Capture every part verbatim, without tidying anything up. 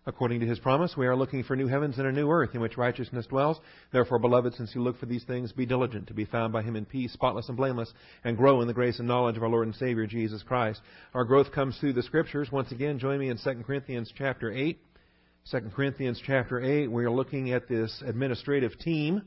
According to His promise, we are looking for new heavens and a new earth in which righteousness dwells. Therefore, beloved, since you look for these things, be diligent to be found by Him in peace, spotless and blameless, and grow in the grace and knowledge of our Lord and Savior, Jesus Christ. Our growth comes through the Scriptures. Once again, join me in Second Corinthians chapter eight. Second Corinthians chapter eight, we are looking at this administrative team,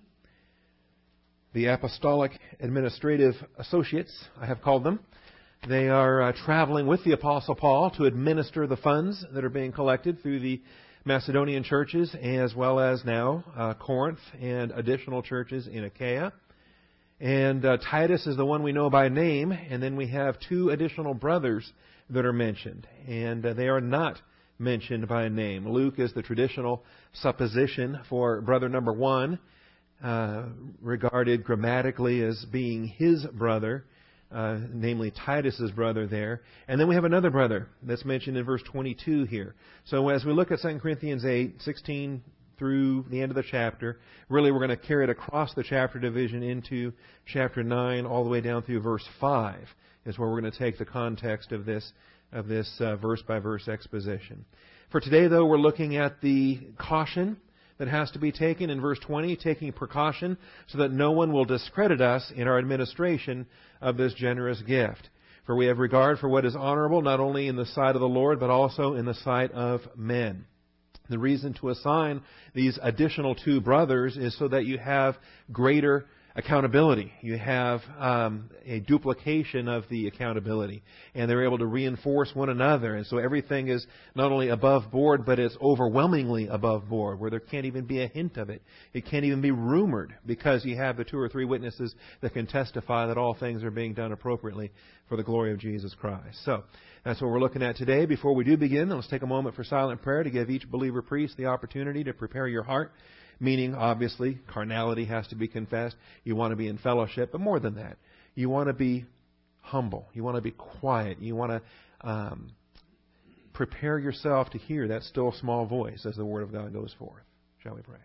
the Apostolic Administrative Associates, I have called them. They are uh, traveling with the Apostle Paul to administer the funds that are being collected through the Macedonian churches, as well as now uh, Corinth and additional churches in Achaia. And uh, Titus is the one we know by name, and then we have two additional brothers that are mentioned, and uh, they are not mentioned by name. Luke is the traditional supposition for brother number one, uh, regarded grammatically as being his brother, Uh, namely Titus's brother there. And then we have another brother that's mentioned in verse twenty-two here. So as we look at Second Corinthians eight, sixteen through the end of the chapter, really we're going to carry it across the chapter division into chapter nine all the way down through verse five is where we're going to take the context of this of this uh, verse-by-verse exposition. For today, though, we're looking at the caution that has to be taken in verse twenty, taking precaution so that no one will discredit us in our administration of this generous gift. For we have regard for what is honorable, not only in the sight of the Lord, but also in the sight of men. The reason to assign these additional two brothers is so that you have greater accountability. You have um, a duplication of the accountability, and they're able to reinforce one another. And so everything is not only above board, but it's overwhelmingly above board, where there can't even be a hint of it. It can't even be rumored, because you have the two or three witnesses that can testify that all things are being done appropriately for the glory of Jesus Christ. So that's what we're looking at today. Before we do begin, let's take a moment for silent prayer to give each believer priest the opportunity to prepare your heart. Meaning, obviously, carnality has to be confessed. You want to be in fellowship. But more than that, you want to be humble. You want to be quiet. You want to um, prepare yourself to hear that still small voice as the Word of God goes forth. Shall we pray?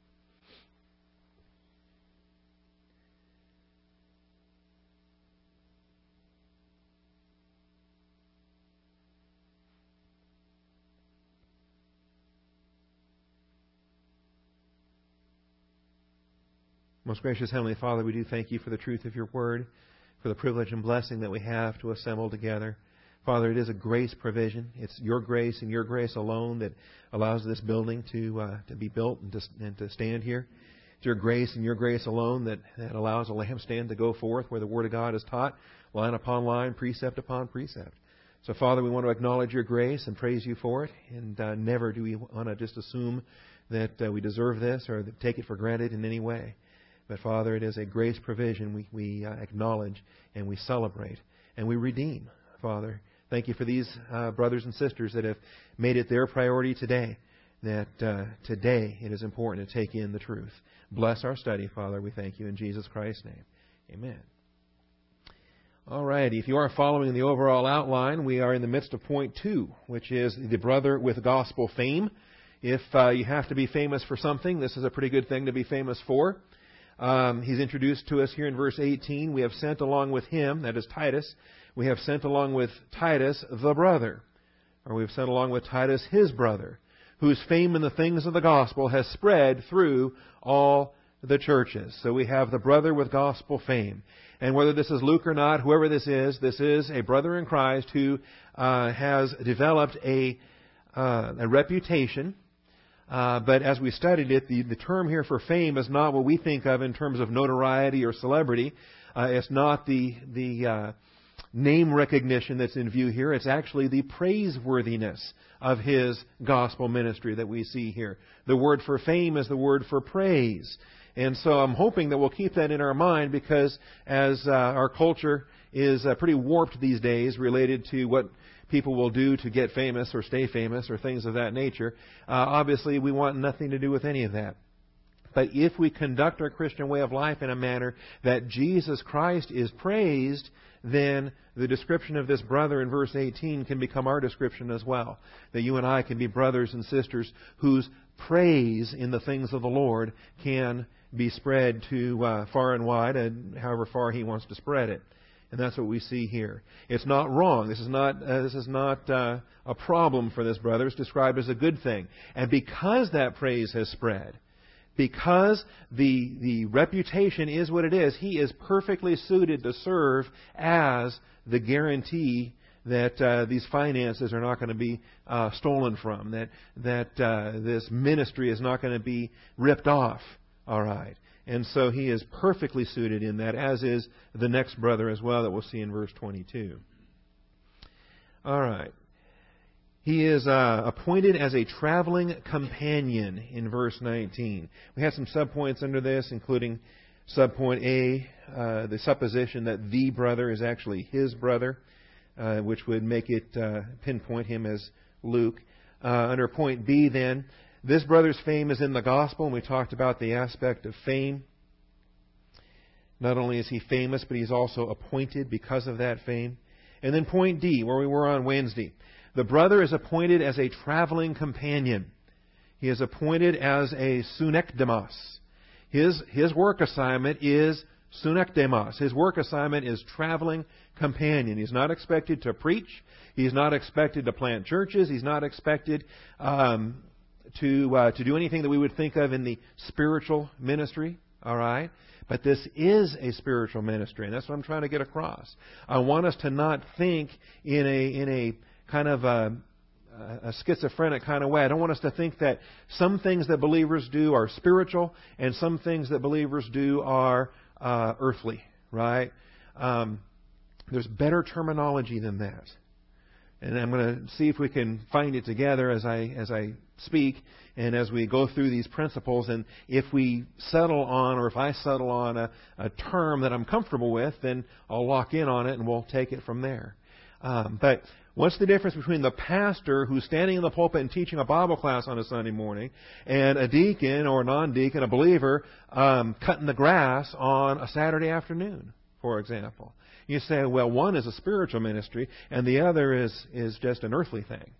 Most gracious Heavenly Father, we do thank you for the truth of your word, for the privilege and blessing that we have to assemble together. Father, it is a grace provision. It's your grace and your grace alone that allows this building to uh, to be built and to, and to stand here. It's your grace and your grace alone that, that allows a lampstand to go forth where the Word of God is taught, line upon line, precept upon precept. So, Father, we want to acknowledge your grace and praise you for it, and uh, never do we want to just assume that uh, we deserve this or take it for granted in any way. But, Father, it is a grace provision we, we uh, acknowledge and we celebrate and we redeem, Father. Thank you for these uh, brothers and sisters that have made it their priority today, that uh, today it is important to take in the truth. Bless our study, Father. We thank you in Jesus Christ's name. Amen. All right. If you are following the overall outline, we are in the midst of point two, which is the brother with gospel fame. If uh, you have to be famous for something, this is a pretty good thing to be famous for. Um, he's introduced to us here in verse eighteen. We have sent along with him, that is Titus, we have sent along with Titus the brother, or we have sent along with Titus his brother, whose fame in the things of the gospel has spread through all the churches. So we have the brother with gospel fame. And whether this is Luke or not, whoever this is, this is a brother in Christ who uh, has developed a, uh, a reputation. Uh, but as we studied it, the, the term here for fame is not what we think of in terms of notoriety or celebrity. Uh, it's not the the uh, name recognition that's in view here. It's actually the praiseworthiness of his gospel ministry that we see here. The word for fame is the word for praise. And so I'm hoping that we'll keep that in our mind, because as uh, our culture is uh, pretty warped these days related to what people will do to get famous or stay famous or things of that nature, uh, obviously we want nothing to do with any of that. But if we conduct our Christian way of life in a manner that Jesus Christ is praised, then the description of this brother in verse eighteen can become our description as well. That you and I can be brothers and sisters whose praise in the things of the Lord can be spread to uh, far and wide, and however far He wants to spread it. And that's what we see here. It's not wrong. This is not uh, this is not uh, a problem for this brother. It's described as a good thing. And because that praise has spread, because the the reputation is what it is, he is perfectly suited to serve as the guarantee that uh, these finances are not going to be uh, stolen from, that that uh, this ministry is not going to be ripped off. All right. And so he is perfectly suited in that, as is the next brother as well that we'll see in verse twenty-two. All right. He is uh, appointed as a traveling companion in verse nineteen. We have some subpoints under this, including subpoint A, uh, the supposition that the brother is actually his brother, uh, which would make it uh, pinpoint him as Luke. Uh, under point B, then, this brother's fame is in the gospel, and we talked about the aspect of fame. Not only is he famous, but he's also appointed because of that fame. And then point D, where we were on Wednesday. The brother is appointed as a traveling companion. He is appointed as a sunekdemos. His, his work assignment is sunekdemos. His work assignment is traveling companion. He's not expected to preach. He's not expected to plant churches. He's not expected um, to uh, to do anything that we would think of in the spiritual ministry. All right? But this is a spiritual ministry, and that's what I'm trying to get across. I want us to not think in a in a kind of a, a schizophrenic kind of way. I don't want us to think that some things that believers do are spiritual and some things that believers do are uh, earthly, right? Um, there's better terminology than that. And I'm going to see if we can find it together as I as I speak and as we go through these principles. And if we settle on, or if I settle on a, a term that I'm comfortable with, then I'll lock in on it and we'll take it from there. Um, but what's the difference between the pastor who's standing in the pulpit and teaching a Bible class on a Sunday morning and a deacon or a non-deacon, a believer, um, cutting the grass on a Saturday afternoon, for example? You say, well, one is a spiritual ministry and the other is, is just an earthly thing.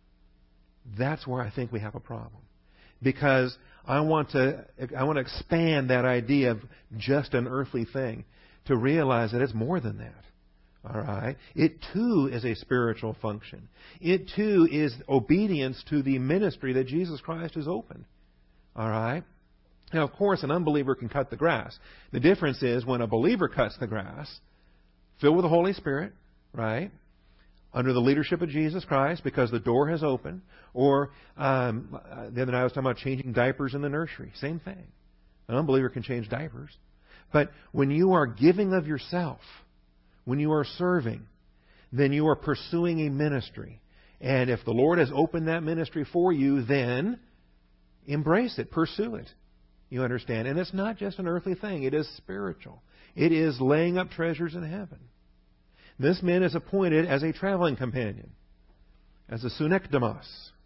That's where I think we have a problem. Because I want to I want to expand that idea of just an earthly thing to realize that it's more than that. All right? It too is a spiritual function. It too is obedience to the ministry that Jesus Christ has opened. All right? Now, of course, an unbeliever can cut the grass. The difference is when a believer cuts the grass, filled with the Holy Spirit, right, under the leadership of Jesus Christ, because the door has opened, or um, the other night I was talking about changing diapers in the nursery. Same thing. An unbeliever can change diapers. But when you are giving of yourself, when you are serving, then you are pursuing a ministry. And if the Lord has opened that ministry for you, then embrace it, pursue it. You understand? And it's not just an earthly thing. It is spiritual. It is laying up treasures in heaven. This man is appointed as a traveling companion, as a sunekdemos.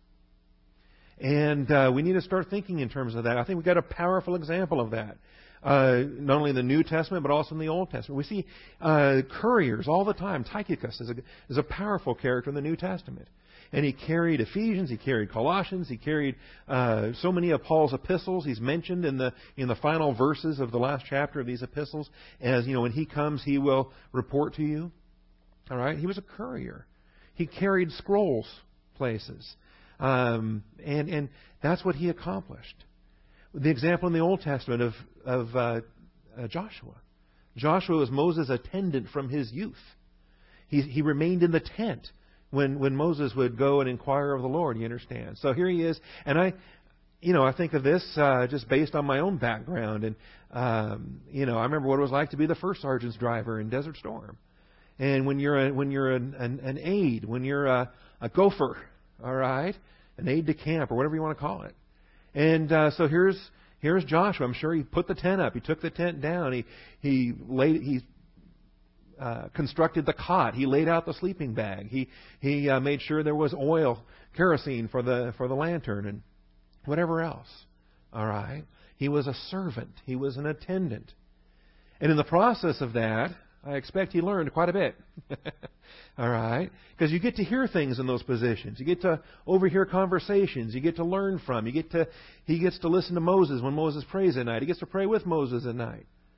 And uh, we need to start thinking in terms of that. I think we've got a powerful example of that. Uh, not only in the New Testament, but also in the Old Testament. We see uh, couriers all the time. Tychicus is a, is a powerful character in the New Testament. And he carried Ephesians, he carried Colossians, he carried uh, so many of Paul's epistles. He's mentioned in the in the final verses of the last chapter of these epistles. As you know, when he comes, he will report to you. All right, he was a courier. He carried scrolls places, um, and and that's what he accomplished. The example in the Old Testament of of uh, uh, Joshua. Joshua was Moses' attendant from his youth. He he remained in the tent when when Moses would go and inquire of the Lord. You understand? So here he is, and I, you know, I think of this uh, just based on my own background, and um, you know, I remember what it was like to be the first sergeant's driver in Desert Storm. And when you're a, when you're an, an, an aide, when you're a, a gopher, all right, an aide de camp or whatever you want to call it. And uh, so here's here's Joshua. I'm sure he put the tent up. He took the tent down. He he laid he uh, constructed the cot. He laid out the sleeping bag. He he uh, made sure there was oil, kerosene for the for the lantern and whatever else. All right. He was a servant. He was an attendant. And in the process of that, I expect he learned quite a bit. All right? Because you get to hear things in those positions. You get to overhear conversations. You get to learn from. You get to. He gets to listen to Moses when Moses prays at night. He gets to pray with Moses at night.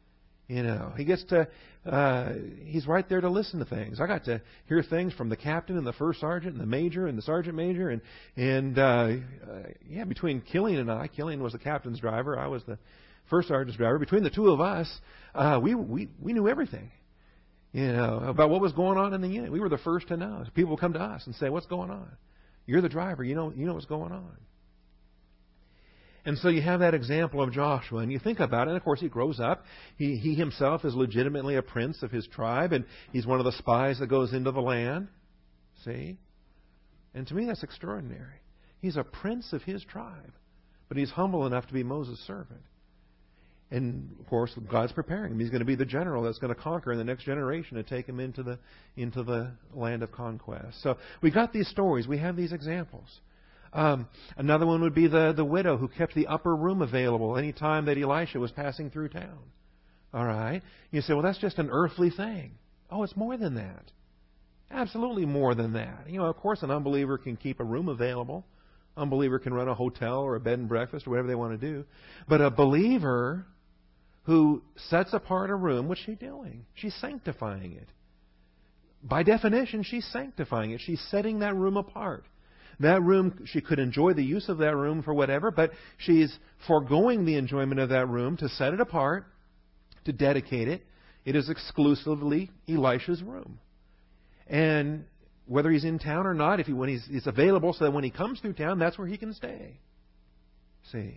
You know, he gets to, uh, he's right there to listen to things. I got to hear things from the captain and the first sergeant and the major and the sergeant major. And, and uh, uh, yeah, between Killian and I, Killian was the captain's driver, I was the first sergeant's driver. Between the two of us, uh, we, we, we knew everything, you know, about what was going on in the unit. We were the first to know. People would come to us and say, what's going on? You're the driver. You know, you know what's going on. And so you have that example of Joshua, and you think about it, and of course he grows up. He, he himself is legitimately a prince of his tribe, and he's one of the spies that goes into the land. See? And to me that's extraordinary. He's a prince of his tribe, but he's humble enough to be Moses' servant. And of course God's preparing him. He's going to be the general that's going to conquer in the next generation and take him into the, into the land of conquest. So we got these stories. We have these examples. Um, another one would be the, the widow who kept the upper room available any time that Elisha was passing through town. All right? You say, well, that's just an earthly thing. Oh, it's more than that. Absolutely more than that. You know, of course, an unbeliever can keep a room available. Unbeliever can run a hotel or a bed and breakfast or whatever they want to do. But a believer who sets apart a room, what's she doing? She's sanctifying it. By definition, she's sanctifying it. She's setting that room apart. That room, she could enjoy the use of that room for whatever, but she's foregoing the enjoyment of that room to set it apart, to dedicate it. It is exclusively Elisha's room. And whether he's in town or not, if he, when he's, he's available so that when he comes through town, that's where he can stay. See?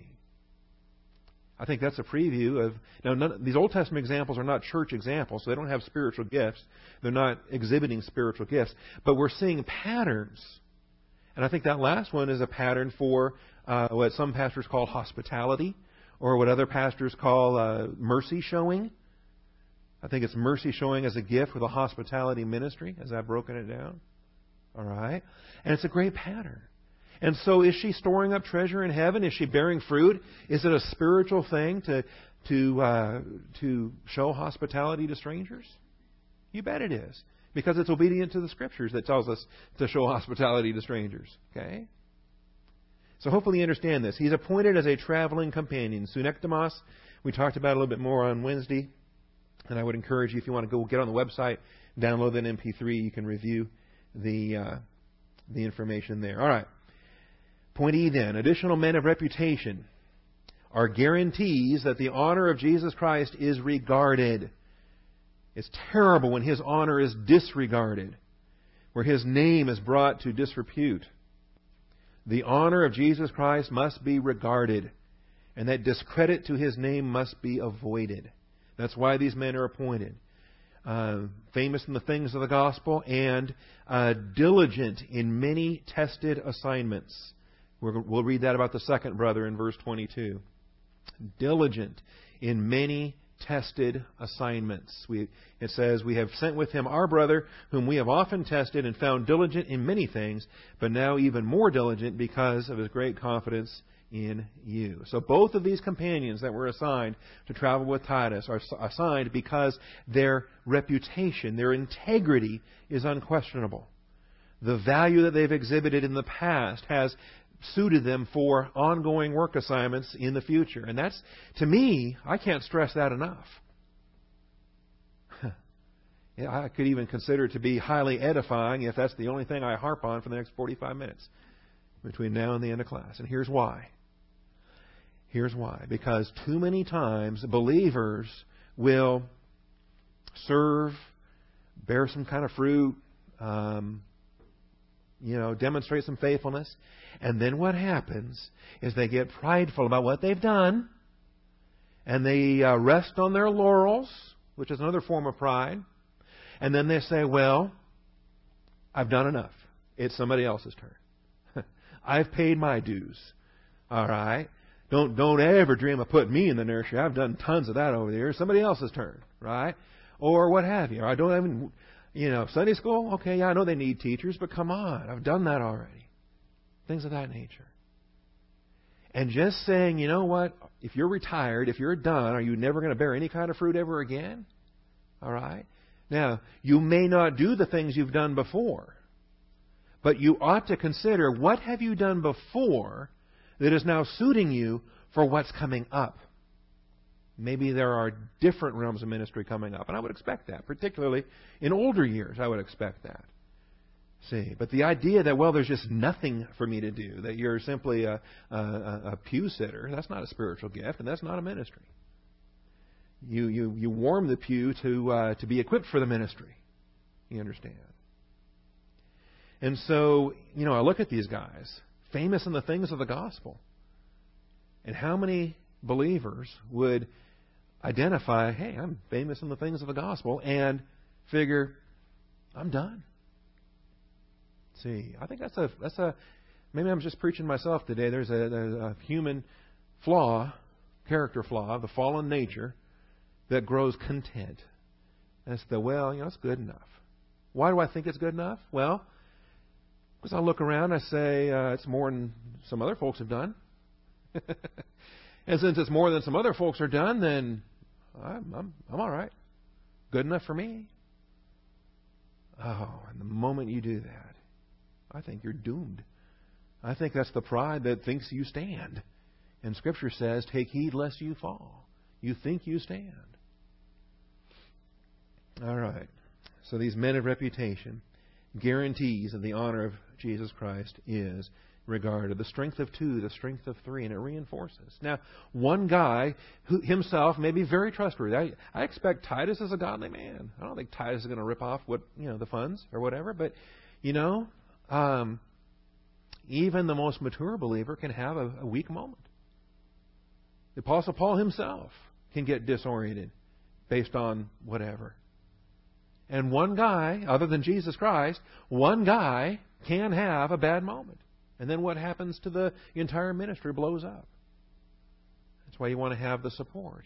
I think that's a preview of... Now, none, these Old Testament examples are not church examples, so they don't have spiritual gifts. They're not exhibiting spiritual gifts. But we're seeing patterns. And I think that last one is a pattern for uh, what some pastors call hospitality, or what other pastors call uh, mercy showing. I think it's mercy showing as a gift with a hospitality ministry, as I've broken it down. All right? And it's a great pattern. And so is she storing up treasure in heaven? Is she bearing fruit? Is it a spiritual thing to, to, uh, to show hospitality to strangers? You bet it is. Because it's obedient to the Scriptures that tells us to show hospitality to strangers. Okay? So hopefully you understand this. He's appointed as a traveling companion. Sunectomos, we talked about a little bit more on Wednesday. And I would encourage you, if you want to go get on the website, download that M P three, you can review the, uh, the information there. All right. Point E then. Additional men of reputation are guarantees that the honor of Jesus Christ is regarded. It's terrible when His honor is disregarded, where His name is brought to disrepute. The honor of Jesus Christ must be regarded, and that discredit to His name must be avoided. That's why these men are appointed. Uh, famous in the things of the gospel and uh, diligent in many tested assignments. We're, we'll read that about the second brother in verse twenty-two. Diligent in many tested assignments. We, it says, we have sent with him our brother, whom we have often tested and found diligent in many things, but now even more diligent because of his great confidence in you. So both of these companions that were assigned to travel with Titus are assigned because their reputation, their integrity is unquestionable. The value that they've exhibited in the past has suited them for ongoing work assignments in the future. And that's, to me, I can't stress that enough. I could even consider it to be highly edifying if that's the only thing I harp on for the next forty-five minutes between now and the end of class. And here's why. Here's why. Because too many times believers will serve, bear some kind of fruit, um, you know, demonstrate some faithfulness. And then what happens is they get prideful about what they've done, and they uh, rest on their laurels, which is another form of pride. And then they say, well, I've done enough. It's somebody else's turn. I've paid my dues. All right? Don't don't ever dream of putting me in the nursery. I've done tons of that over the years. Somebody else's turn, right? Or what have you. I don't even, you know, Sunday school? Okay, yeah, I know they need teachers, but come on. I've done that already. Things of that nature. And just saying, you know what, if you're retired, if you're done, are you never going to bear any kind of fruit ever again? All right? Now, you may not do the things you've done before, but you ought to consider, what have you done before that is now suiting you for what's coming up? Maybe there are different realms of ministry coming up. And I would expect that, particularly in older years, I would expect that. See, but the idea that, well, there's just nothing for me to do, that you're simply a, a, a pew sitter, that's not a spiritual gift, and that's not a ministry. You you you warm the pew to uh, to be equipped for the ministry. You understand? And so, you know, I look at these guys, famous in the things of the gospel, and how many believers would identify, hey, I'm famous in the things of the gospel, and figure, I'm done. See, I think that's a that's a maybe I'm just preaching myself today. There's a, a, a human flaw, character flaw, the fallen nature that grows content. That's the well, you know, it's good enough. Why do I think it's good enough? Well, because I look around, I say uh, it's more than some other folks have done, and since it's more than some other folks are done, then I'm I'm, I'm all right. Good enough for me. Oh, and the moment you do that, I think you're doomed. I think that's the pride that thinks you stand. And Scripture says, take heed lest you fall. You think you stand. All right. So these men of reputation, guarantees of the honor of Jesus Christ is regarded. The strength of two, the strength of three, and it reinforces. Now, one guy who himself may be very trustworthy. I, I expect Titus is a godly man. I don't think Titus is going to rip off what you know the funds or whatever, but you know, um, even the most mature believer can have a, a weak moment. The Apostle Paul himself can get disoriented based on whatever. And one guy, other than Jesus Christ, one guy can have a bad moment. And then what happens to the entire ministry blows up. That's why you want to have the support.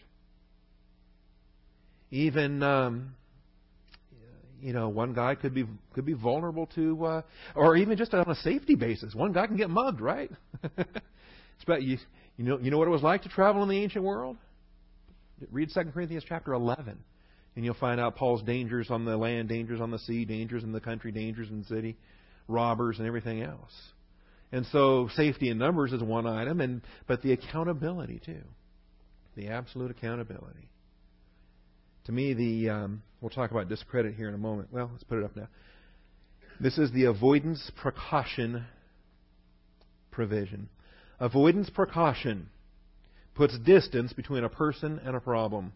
Even, um, you know, one guy could be could be vulnerable to, uh, or even just on a safety basis. One guy can get mugged, right? It's about you. You know, you know what it was like to travel in the ancient world? Read Second Corinthians chapter eleven. And you'll find out Paul's dangers on the land, dangers on the sea, dangers in the country, dangers in the city, robbers and everything else. And so safety in numbers is one item, and but the accountability too. The absolute accountability. To me, the um, we'll talk about discredit here in a moment. Well, let's put it up now. This is the avoidance precaution provision. Avoidance precaution puts distance between a person and a problem.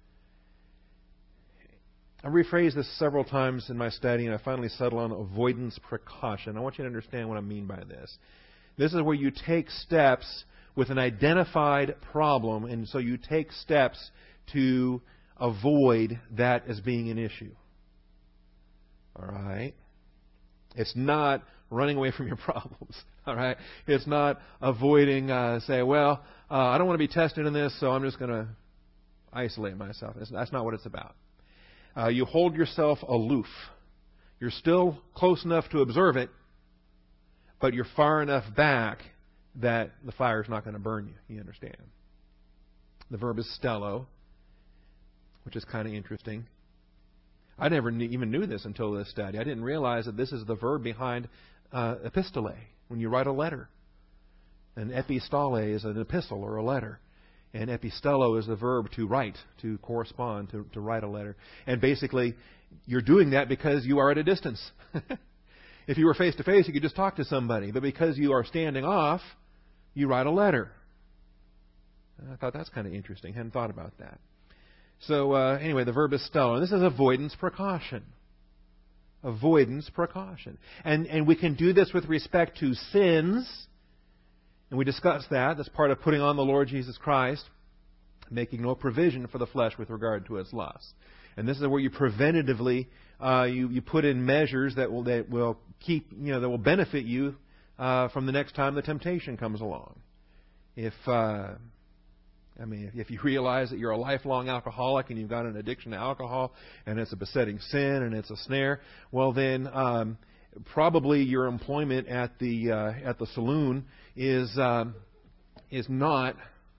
I rephrased this several times in my study, and I finally settled on avoidance precaution. I want you to understand what I mean by this. This is where you take steps with an identified problem, and so you take steps to avoid that as being an issue. All right? It's not running away from your problems. All right? It's not avoiding, uh, say, well, uh, I don't want to be tested in this, so I'm just going to isolate myself. That's, that's not what it's about. Uh, you hold yourself aloof. You're still close enough to observe it, but you're far enough back that the fire's not going to burn you. You understand? The verb is stello, which is kind of interesting. I never knew, even knew this until this study. I didn't realize that this is the verb behind uh, epistole, when you write a letter. An epistole is an epistle or a letter. And epistello is the verb to write, to correspond, to, to write a letter. And basically, you're doing that because you are at a distance. If you were face to face, you could just talk to somebody. But because you are standing off, you write a letter. I thought that's kind of interesting. Hadn't thought about that. So uh, anyway, the verb is stello. And this is avoidance precaution. Avoidance precaution. And, and we can do this with respect to sins. And we discussed that. That's part of putting on the Lord Jesus Christ, making no provision for the flesh with regard to its lusts. And this is where you preventatively uh, you you put in measures that will that will keep you know that will benefit you uh, from the next time the temptation comes along. If uh, I mean, if you realize that you're a lifelong alcoholic and you've got an addiction to alcohol and it's a besetting sin and it's a snare, well then. Um, Probably your employment at the uh, at the saloon is um, is not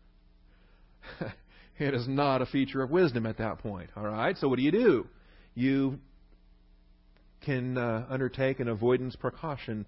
it is not a feature of wisdom at that point. All right. So what do you do? You can uh, undertake an avoidance precaution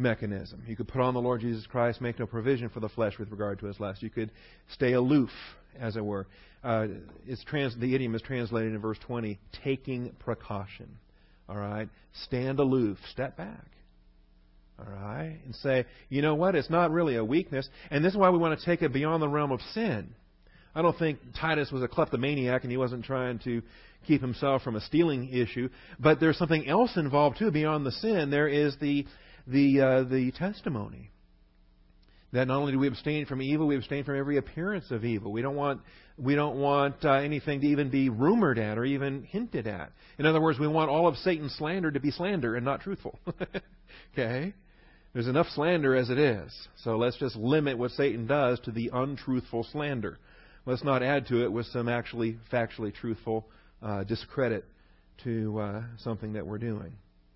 mechanism. You could put on the Lord Jesus Christ, make no provision for the flesh with regard to his lust. You could stay aloof as it were. Uh, it's trans, the idiom is translated in verse twenty, taking precaution. All right? Stand aloof. Step back. All right? And say, you know what? It's not really a weakness. And this is why we want to take it beyond the realm of sin. I don't think Titus was a kleptomaniac and he wasn't trying to keep himself from a stealing issue. But there's something else involved, too, beyond the sin. There is the, the, uh, the testimony. That not only do we abstain from evil, we abstain from every appearance of evil. We don't want we don't want uh, anything to even be rumored at or even hinted at. In other words, we want all of Satan's slander to be slander and not truthful. Okay? There's enough slander as it is. So let's just limit what Satan does to the untruthful slander. Let's not add to it with some actually factually truthful uh, discredit to uh, something that we're doing.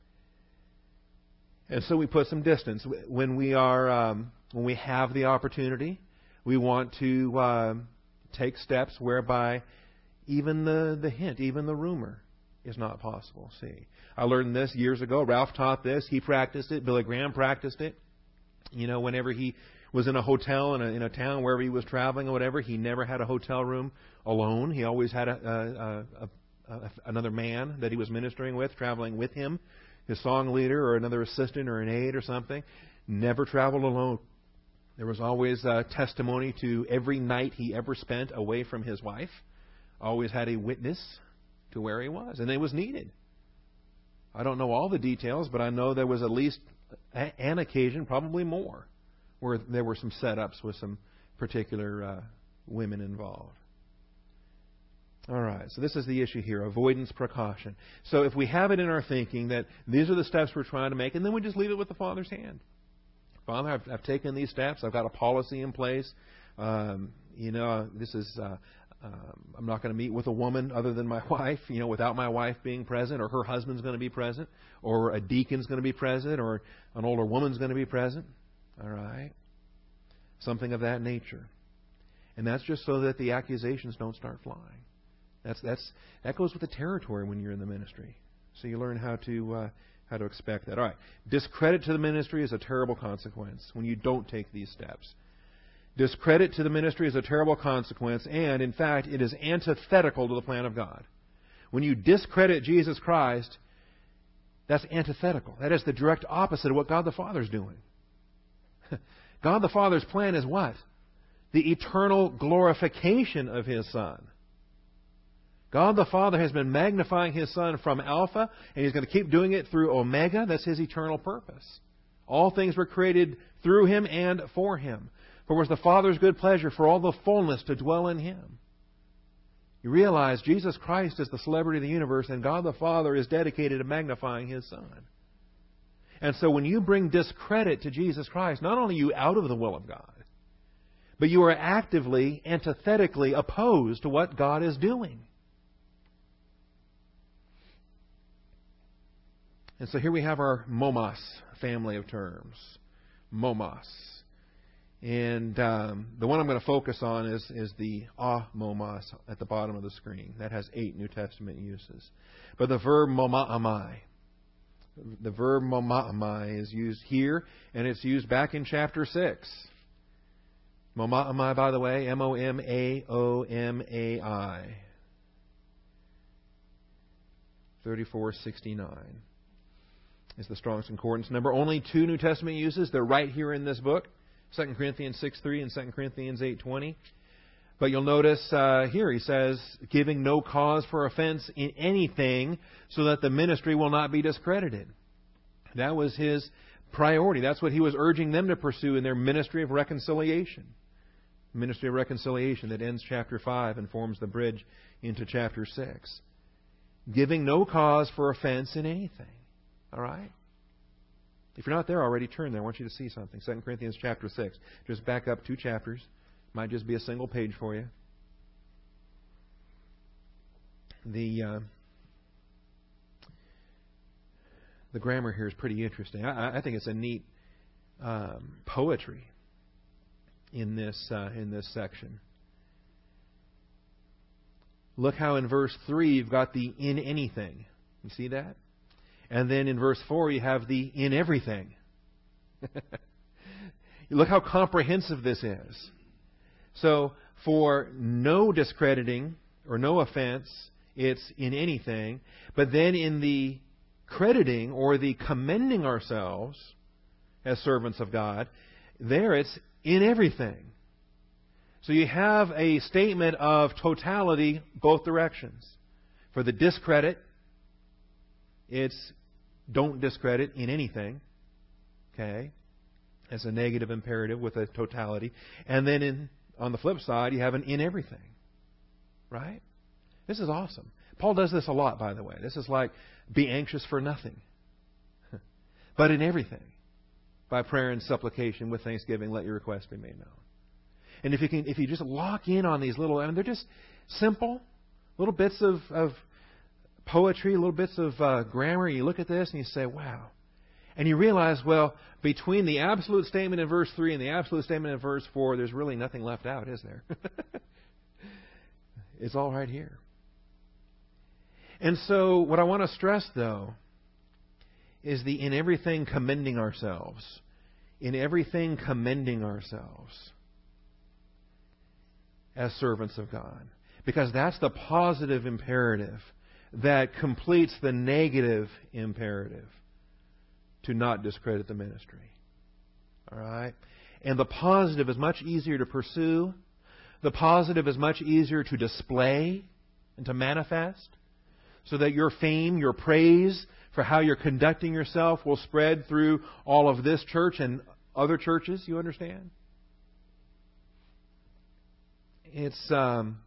And so we put some distance. When we are... Um, When we have the opportunity, we want to uh, take steps whereby even the, the hint, even the rumor is not possible. See, I learned this years ago. Ralph taught this. He practiced it. Billy Graham practiced it. You know, whenever he was in a hotel in a, in a town, wherever he was traveling or whatever, he never had a hotel room alone. He always had a, a, a, a, another man that he was ministering with, traveling with him, his song leader or another assistant or an aide or something. Never traveled alone. There was always uh, testimony to every night he ever spent away from his wife. Always had a witness to where he was, and it was needed. I don't know all the details, but I know there was at least a- an occasion, probably more, where there were some setups with some particular uh, women involved. All right, so this is the issue here, avoidance, precaution. So if we have it in our thinking that these are the steps we're trying to make, and then we just leave it with the Father's hand. Father, I've, I've taken these steps. I've got a policy in place. Um, you know, this is, uh, um, I'm not going to meet with a woman other than my wife, you know, without my wife being present, or her husband's going to be present, or a deacon's going to be present, or an older woman's going to be present. All right? Something of that nature. And that's just so that the accusations don't start flying. That's, that's, that goes with the territory when you're in the ministry. So you learn how to... Uh, How to expect that. All right. Discredit to the ministry is a terrible consequence when you don't take these steps. Discredit to the ministry is a terrible consequence, and, in fact, it is antithetical to the plan of God. When you discredit Jesus Christ, that's antithetical. That is the direct opposite of what God the Father is doing. God the Father's plan is what? The eternal glorification of His Son. God the Father has been magnifying His Son from Alpha, and He's going to keep doing it through Omega. That's His eternal purpose. All things were created through Him and for Him. For it was the Father's good pleasure for all the fullness to dwell in Him. You realize Jesus Christ is the celebrity of the universe, and God the Father is dedicated to magnifying His Son. And so when you bring discredit to Jesus Christ, not only are you out of the will of God, but you are actively, antithetically opposed to what God is doing. And so here we have our momos family of terms. Momos. And um, the one I'm going to focus on is, is the a-momos at the bottom of the screen. That has eight New Testament uses. But the verb momaamai. The verb momaamai is used here, and it's used back in chapter six. Momaamai, by the way, M O M A O M A I. thirty-four sixty-nine. Is the Strong's Concordance number. Only two New Testament uses. They're right here in this book. Second Corinthians six three and Second Corinthians eight twenty. But you'll notice uh, here he says, giving no cause for offense in anything so that the ministry will not be discredited. That was his priority. That's what he was urging them to pursue in their ministry of reconciliation. Ministry of reconciliation that ends chapter five and forms the bridge into chapter six. Giving no cause for offense in anything. All right? If you're not there already, turn there. I want you to see something. Second Corinthians chapter six. Just back up two chapters. Might just be a single page for you. The uh, the grammar here is pretty interesting. I, I think it's a neat um, poetry in this uh, in this section. Look how in verse three you've got the in anything. You see that? And then in verse four you have the in everything. Look how comprehensive this is. So For no discrediting or no offense, it's in anything. But then in the crediting or the commending ourselves as servants of God, there it's in everything. So you have a statement of totality both directions. For the discredit, it's don't discredit in anything. Okay? As a negative imperative with a totality. And then in, on the flip side, you have an in everything. Right? This is awesome. Paul does this a lot, by the way. This is like, be anxious for nothing. But in everything, by prayer and supplication with thanksgiving, let your requests be made known. And if you can, if you just lock in on these little, I mean, they're just simple, little bits of, of poetry, little bits of uh, grammar. You look at this and you say, wow. And you realize, well, between the absolute statement in verse three and the absolute statement in verse four, there's really nothing left out, is there? It's all right here. And so what I want to stress, though, is the in everything commending ourselves. In everything commending ourselves as servants of God. Because that's the positive imperative that completes the negative imperative to not discredit the ministry. All right? And the positive is much easier to pursue. The positive is much easier to display and to manifest, so that your fame, your praise for how you're conducting yourself will spread through all of this church and other churches, you understand? It's, um,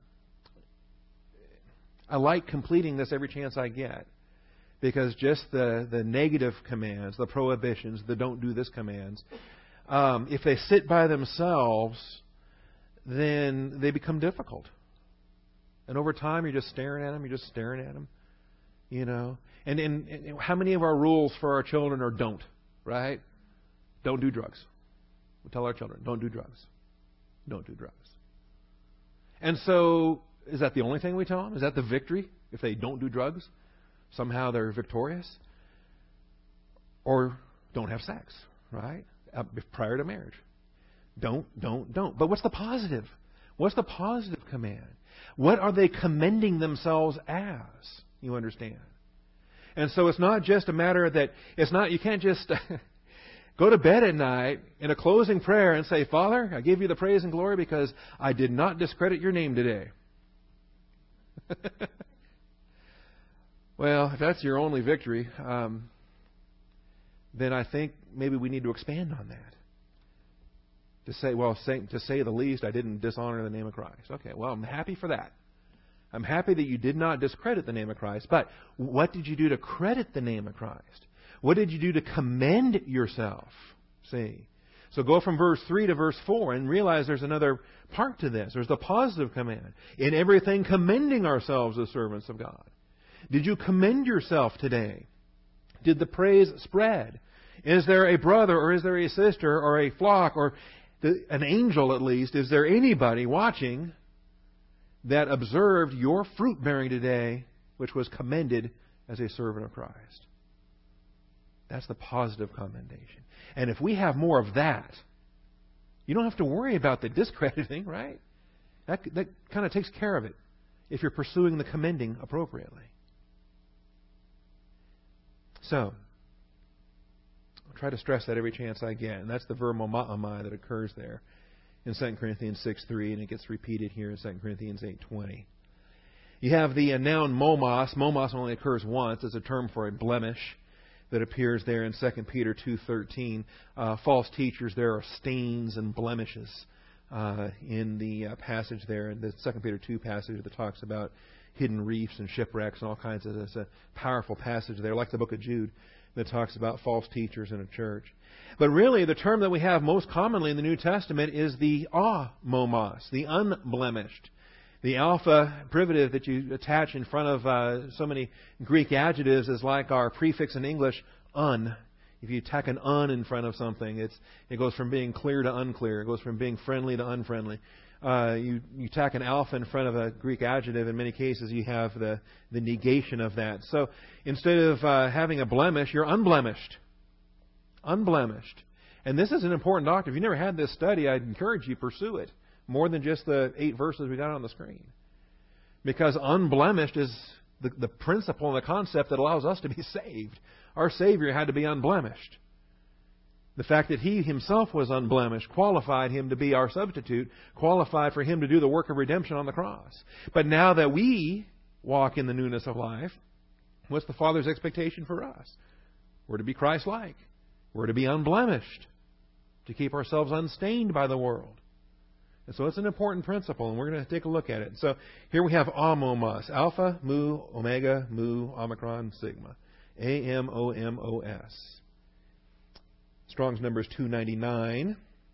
I like completing this every chance I get. Because just the, the negative commands, the prohibitions, the don't do this commands, um, if they sit by themselves, then they become difficult. And over time, you're just staring at them, you're just staring at them. You know? And, and, and how many of our rules for our children are don't, right? Don't do drugs. We tell our children, don't do drugs. Don't do drugs. And so, is that the only thing we tell them? Is that the victory? If they don't do drugs, somehow they're victorious? Or don't have sex, right? Uh, prior to marriage. Don't, don't, don't. But what's the positive? What's the positive command? What are they commending themselves as? You understand? And so it's not just a matter that, it's not, you can't just go to bed at night in a closing prayer and say, Father, I give you the praise and glory because I did not discredit your name today. Well, if that's your only victory, um, then I think maybe we need to expand on that. To say, well, say, to say the least, I didn't dishonor the name of Christ. Okay, well, I'm happy for that. I'm happy that you did not discredit the name of Christ. But what did you do to credit the name of Christ? What did you do to commend yourself? See? So go from verse three to verse four and realize there's another part to this. There's the positive command. In everything commending ourselves as servants of God. Did you commend yourself today? Did the praise spread? Is there a brother or is there a sister or a flock or the, an angel at least? Is there anybody watching that observed your fruit bearing today, which was commended as a servant of Christ? That's the positive commendation. And if we have more of that, you don't have to worry about the discrediting, right? That, that kind of takes care of it if you're pursuing the commending appropriately. So, I'll try to stress that every chance I get. And that's the verb momai that occurs there in Second Corinthians six three, and it gets repeated here in Second Corinthians eight twenty. You have the noun momos. Momos only occurs once as a term for a blemish that appears there in Second Peter two thirteen. Uh, false teachers, there are stains and blemishes uh, in the uh, passage there, in the Second Peter two passage that talks about hidden reefs and shipwrecks and all kinds of. It's a powerful passage there, like the book of Jude, that talks about false teachers in a church. But really, the term that we have most commonly in the New Testament is the amomos, the unblemished. The alpha privative that you attach in front of uh, so many Greek adjectives is like our prefix in English, un. If you tack an un in front of something, it's it goes from being clear to unclear. It goes from being friendly to unfriendly. Uh, you, you tack an alpha in front of a Greek adjective, in many cases you have the, the negation of that. So instead of uh, having a blemish, you're unblemished. Unblemished. And this is an important doctrine. If you've never had this study, I'd encourage you to pursue it. more than just the eight verses we got on the screen. Because unblemished is the, the principle and the concept that allows us to be saved. Our Savior had to be unblemished. The fact that He Himself was unblemished qualified Him to be our substitute, qualified for Him to do the work of redemption on the cross. But now that we walk in the newness of life, what's the Father's expectation for us? We're to be Christ-like. We're to be unblemished, to keep ourselves unstained by the world. And so it's an important principle, and we're going to take a look at it. So here we have Amomos, Alpha, Mu, Omega, Mu, Omicron, Sigma. A M O M O S. Strong's number is two ninety-nine.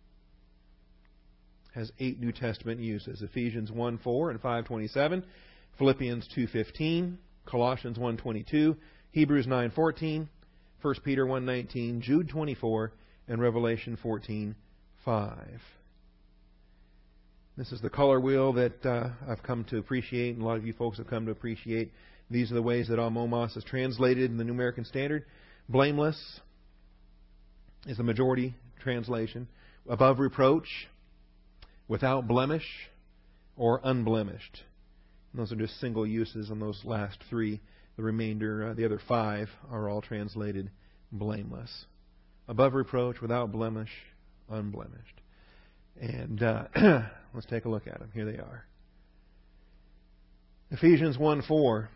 Has eight New Testament uses. Ephesians one four and five twenty-seven. Philippians two fifteen. Colossians one twenty-two. Hebrews nine fourteen. First Peter one nineteen. Jude twenty-four. And Revelation fourteen five. This is the color wheel that uh, I've come to appreciate, and a lot of you folks have come to appreciate. These are the ways that Amomos is translated in the New American Standard. Blameless is the majority translation. Above reproach, without blemish, or unblemished. And those are just single uses on those last three. The remainder, uh, the other five, are all translated blameless. Above reproach, without blemish, unblemished. And uh, let's take a look at them. Here they are. Ephesians one four.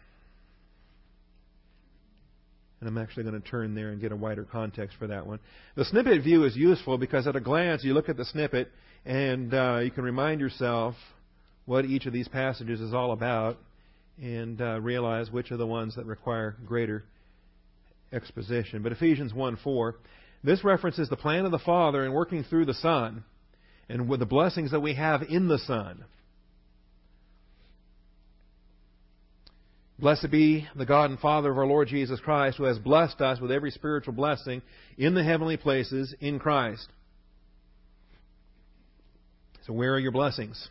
And I'm actually going to turn there and get a wider context for that one. The snippet view is useful because at a glance you look at the snippet and uh, you can remind yourself what each of these passages is all about and uh, realize which are the ones that require greater exposition. But Ephesians one four, this references the plan of the Father in working through the Son and with the blessings that we have in the Son. Blessed be the God and Father of our Lord Jesus Christ, who has blessed us with every spiritual blessing in the heavenly places in Christ. So where are your blessings?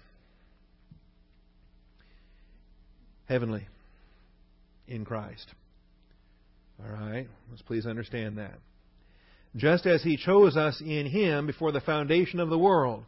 Heavenly. In Christ. All right? Let's please understand that. Just as He chose us in Him before the foundation of the world.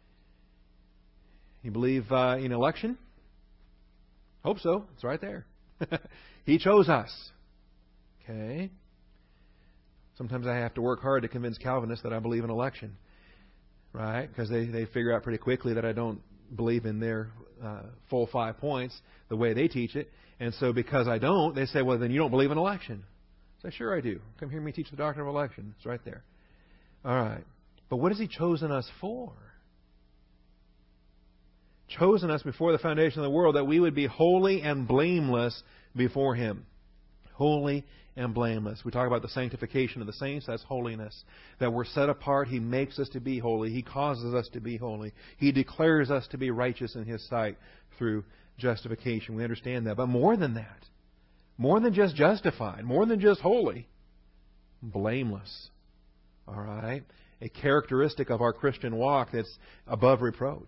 You believe uh, in election? Hope so. It's right there. He chose us. Okay. Sometimes I have to work hard to convince Calvinists that I believe in election. Right? Because they, they figure out pretty quickly that I don't believe in their uh, full five points the way they teach it. And so because I don't, they say, well, then you don't believe in election. I say, sure I do. Come hear me teach the doctrine of election. It's right there. All right. But what has He chosen us for? Chosen us before the foundation of the world that we would be holy and blameless before Him. Holy and blameless. We talk about the sanctification of the saints. That's holiness. That we're set apart. He makes us to be holy. He causes us to be holy. He declares us to be righteous in His sight through justification. We understand that. But more than that, more than just justified, more than just holy, blameless. All right? A characteristic of our Christian walk that's above reproach.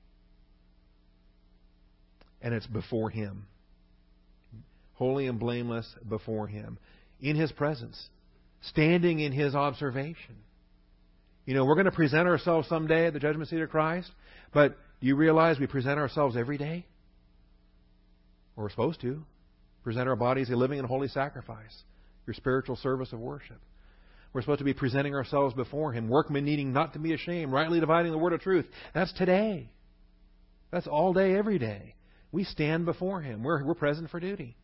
And it's before Him. Holy and blameless before Him. In His presence. Standing in His observation. You know, we're going to present ourselves someday at the judgment seat of Christ. But do you realize we present ourselves every day? Or we're supposed to. Present our bodies a living and holy sacrifice. Your spiritual service of worship. We're supposed to be presenting ourselves before Him. Workmen needing not to be ashamed. Rightly dividing the word of truth. That's today. That's all day, every day. We stand before Him. We're, we're present for duty.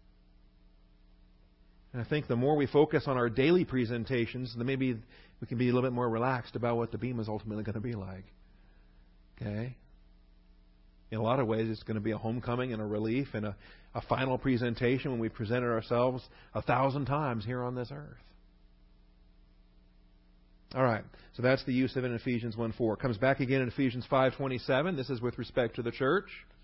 And I think the more we focus on our daily presentations, then maybe we can be a little bit more relaxed about what the Bema is ultimately going to be like. Okay? In a lot of ways, it's going to be a homecoming and a relief and a, a final presentation when we've presented ourselves a thousand times here on this earth. All right. So that's the use of it in Ephesians one four. It comes back again in Ephesians five twenty-seven. This is with respect to the church.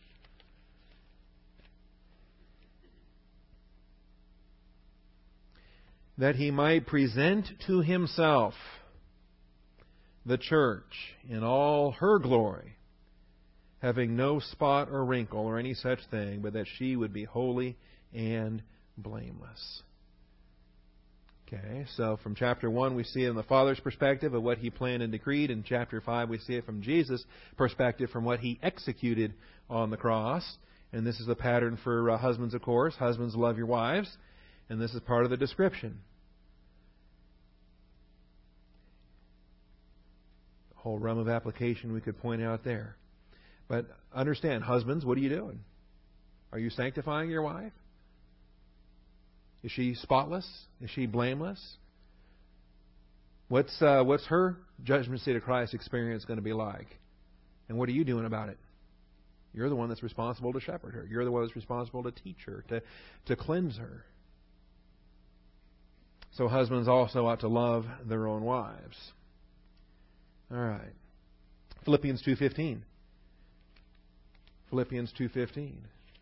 That He might present to Himself the church in all her glory, having no spot or wrinkle or any such thing, but that she would be holy and blameless. Okay, so from chapter one, we see it in the Father's perspective of what He planned and decreed. In chapter five, we see it from Jesus' perspective, from what He executed on the cross. And this is the pattern for uh, husbands, of course. Husbands, love your wives. And this is part of the description. A whole realm of application we could point out there. But understand, husbands, what are you doing? Are you sanctifying your wife? Is she spotless? Is she blameless? What's uh, what's her judgment seat of Christ experience going to be like? And what are you doing about it? You're the one that's responsible to shepherd her. You're the one that's responsible to teach her, to, to cleanse her. So husbands also ought to love their own wives. All right. Philippians two fifteen. Philippians two fifteen.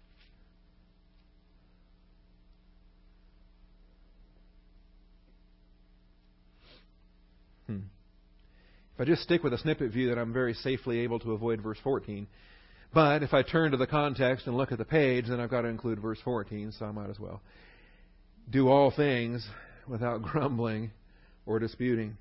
Hmm. If I just stick with a snippet view, then I'm very safely able to avoid verse fourteen. But if I turn to the context and look at the page, then I've got to include verse fourteen, so I might as well. Do all things without grumbling or disputing,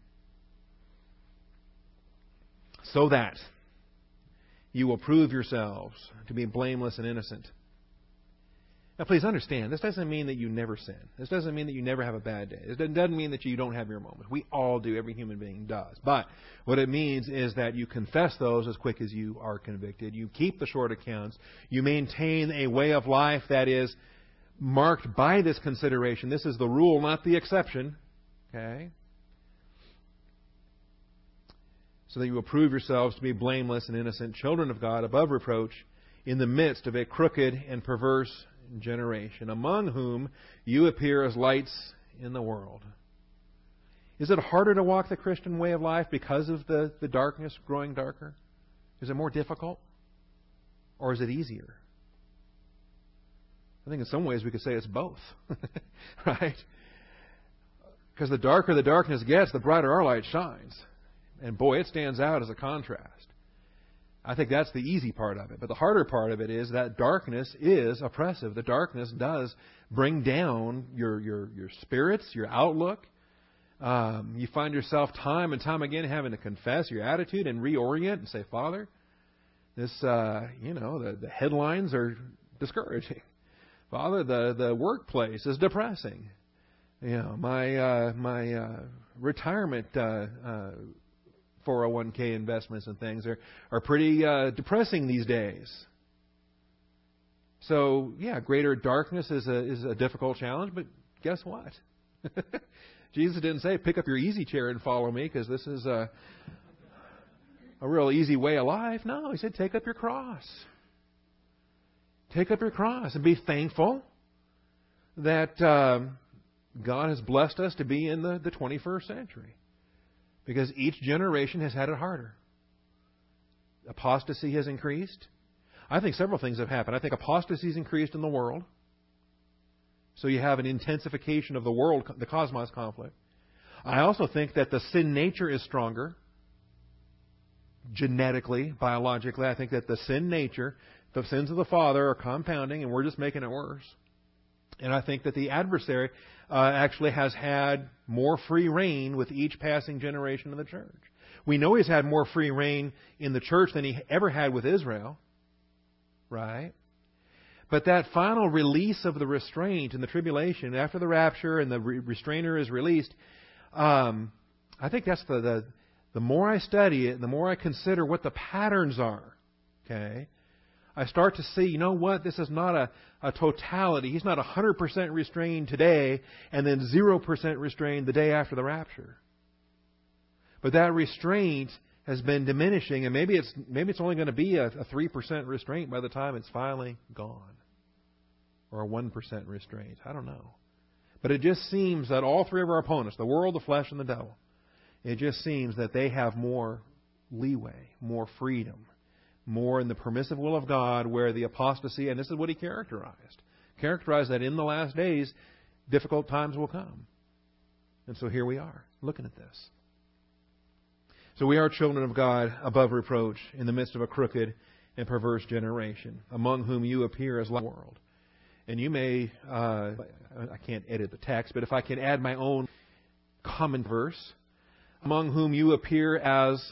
so that you will prove yourselves to be blameless and innocent. Now, please understand, this doesn't mean that you never sin. This doesn't mean that you never have a bad day. This doesn't mean that you don't have your moments. We all do. Every human being does. But what it means is that you confess those as quick as you are convicted. You keep the short accounts. You maintain a way of life that is marked by this consideration. This is the rule, not the exception. Okay? So that you will prove yourselves to be blameless and innocent, children of God, above reproach, in the midst of a crooked and perverse generation, among whom you appear as lights in the world. Is it harder to walk the Christian way of life because of the, the darkness growing darker? Is it more difficult? Or is it easier? I think in some ways we could say it's both. Right? Because the darker the darkness gets, the brighter our light shines. And boy, it stands out as a contrast. I think that's the easy part of it. But the harder part of it is that darkness is oppressive. The darkness does bring down your your, your spirits, your outlook. Um, you find yourself time and time again having to confess your attitude and reorient and say, Father, this, uh, you know, the, the headlines are discouraging. Father, the, the workplace is depressing. You know, my uh, my uh, retirement uh, uh, four oh one k investments and things are are pretty uh, depressing these days. So yeah, greater darkness is a is a difficult challenge, but guess what? Jesus didn't say pick up your easy chair and follow me because this is a a real easy way of life. No, He said take up your cross. Take up your cross and be thankful that um, God has blessed us to be in the, the twenty-first century. Because each generation has had it harder. Apostasy has increased. I think several things have happened. I think apostasy has increased in the world. So you have an intensification of the world, the cosmos conflict. I also think that the sin nature is stronger. Genetically, biologically, I think that the sin nature, the sins of the father are compounding and we're just making it worse. And I think that the adversary uh, actually has had more free reign with each passing generation of the church. We know he's had more free reign in the church than he ever had with Israel. Right? But that final release of the restraint in the tribulation, after the rapture and the re- restrainer is released, um, I think that's the, the the more I study it, the more I consider what the patterns are. Okay? I start to see, you know what, this is not a, a totality. He's not one hundred percent restrained today and then zero percent restrained the day after the rapture. But that restraint has been diminishing, and maybe it's maybe it's only going to be a, a three percent restraint by the time it's finally gone. Or a one percent restraint. I don't know. But it just seems that all three of our opponents, the world, the flesh, and the devil, it just seems that they have more leeway, more freedom, more in the permissive will of God, where the apostasy, and this is what He characterized, characterized that in the last days, difficult times will come. And so here we are, looking at this. So we are children of God above reproach in the midst of a crooked and perverse generation, among whom you appear as light in the world. And you may, uh, I can't edit the text, but if I can add my own common verse, among whom you appear as